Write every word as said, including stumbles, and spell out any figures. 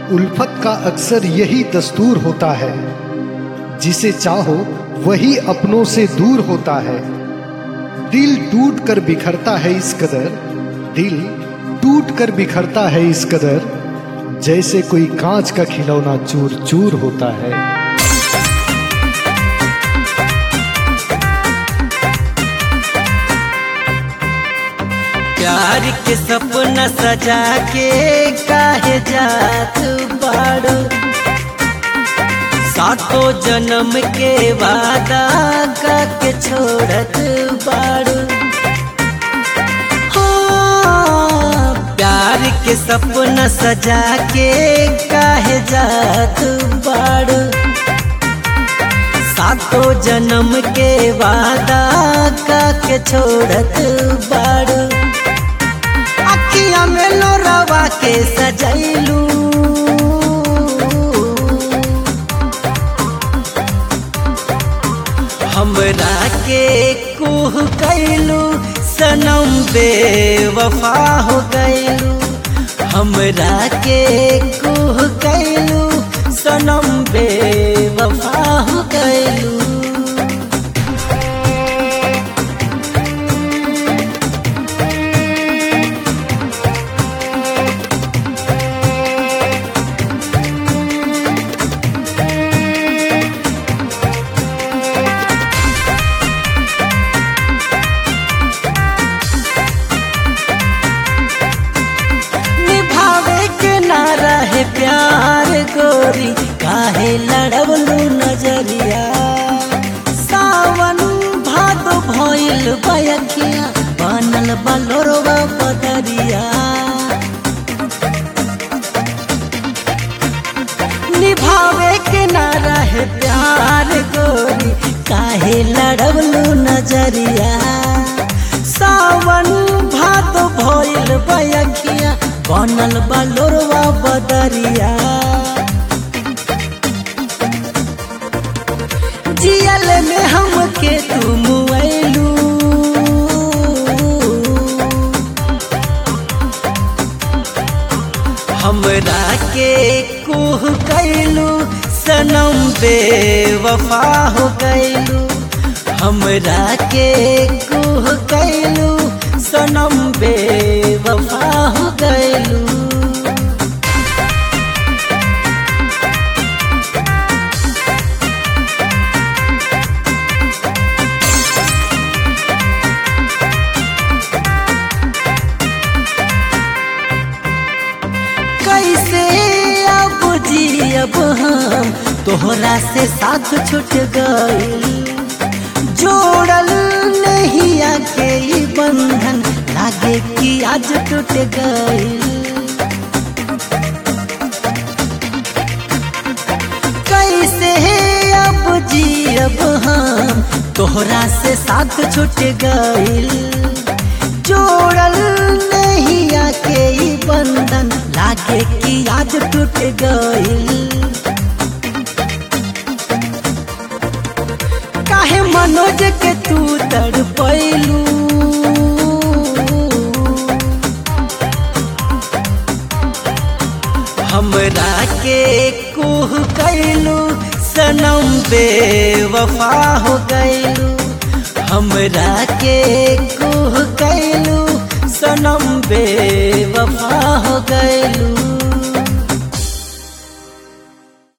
उल्फत का अक्सर यही दस्तूर होता है, जिसे चाहो वही अपनों से दूर होता है। दिल टूट कर बिखरता है इस कदर, दिल टूट कर बिखरता है इस कदर, जैसे कोई कांच का खिलौना चूर चूर होता है। प्यार के सपना सजा के काहे जात बाड़ो, सातों जन्म के वादा करके छोड़त बाड़ो। हाँ, प्यार के सपना सजा के काहे जात बाड़ो, सातों जन्म के वादा करके छोड़त बाड़ो। अखिया में लोरावा के सजैलू, हमरा के कुह कैलू, सनम बेवफा हो गैलू। हमरा के कुह कैलू, सनम बेवफा हो गैलू। प्यार गोरी काहे लड़वलू नजरिया, सावन भादो भइल बयखिया, बनल बलोरवा बदरिया। निभावे के ना रहे प्यार गोरी काहे लड़वलू नजरिया, सावन भादो भइल बयखिया, बनल बलोरवा बदरिया। जियल में हमके तू मुआइलू, हमरा के कुह कैलू, सनम बेवफा हो गैलू। हमरा के कुह कैलू, सनम बेवफा हो गैलू। कैसे अब जियब हम, तोहरा से साथ छूट गइल, जोड़ल नहीं आके ई बंधन, लागे कि आज टूट गइल। कैसे अब जियब हम, तोहरा से साथ छूट गइल, जोड़ल नहीं आके ई बंधन, लागे कि आज टूट गइल। काहे मनोज के तू तड़पैलू, हमरा के कुह कैलू, सनम बेवफा हो गैलू। हमरा के कुह कैलू, सनम बेवफा हो गैलू।